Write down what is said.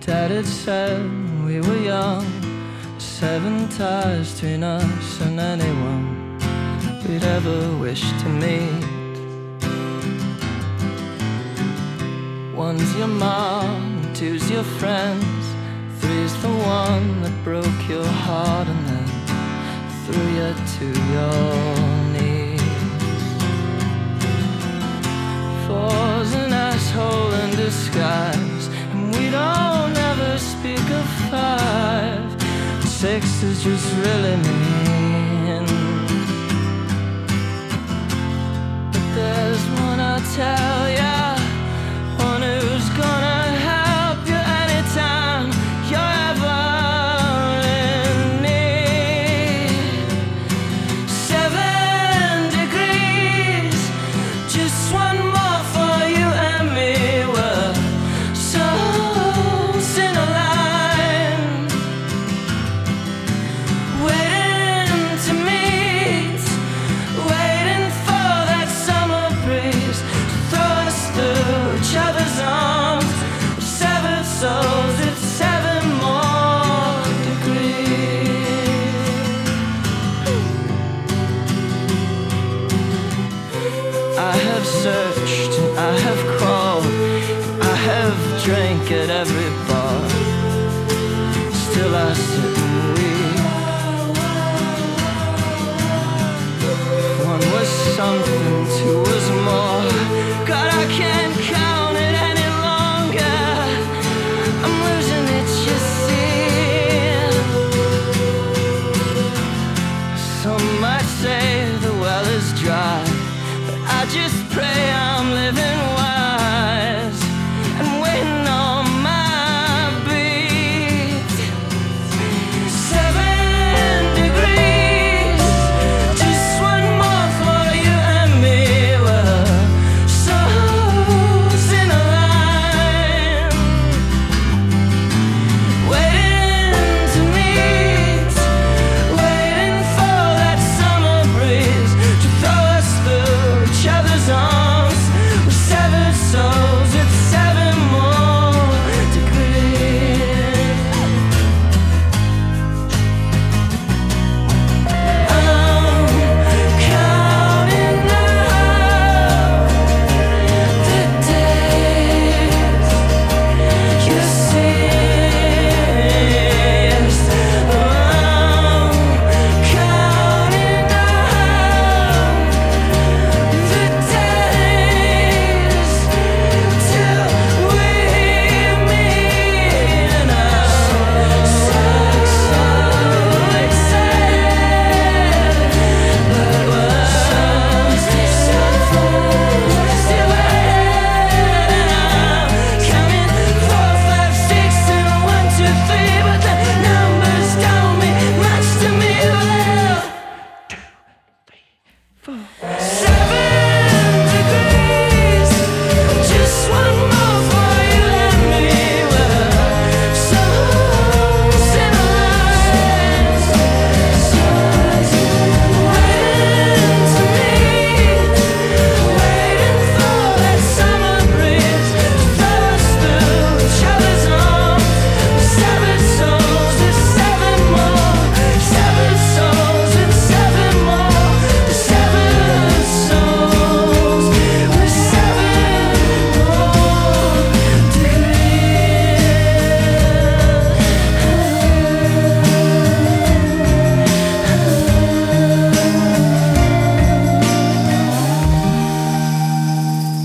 Dad had said when we were young, 7 ties between us and anyone we'd ever wish to meet. One's your mom, two's your friends, three's the one that broke your heart and then threw you to your knees. Four's an asshole in disguise, and we don't ever speak of 5. 6 is just really mean. But there's one I'll tell ya, one who's gonna help you anytime you're ever in need. 7 degrees, just one more for you and me. We're souls in a line, waiting to meet, waiting for that summer breeze to throw us through each other's arms. Severed souls, it's 7 more degrees. I have searched and I have crawled, I have drank at every bar. Still I sit and weep. One was something to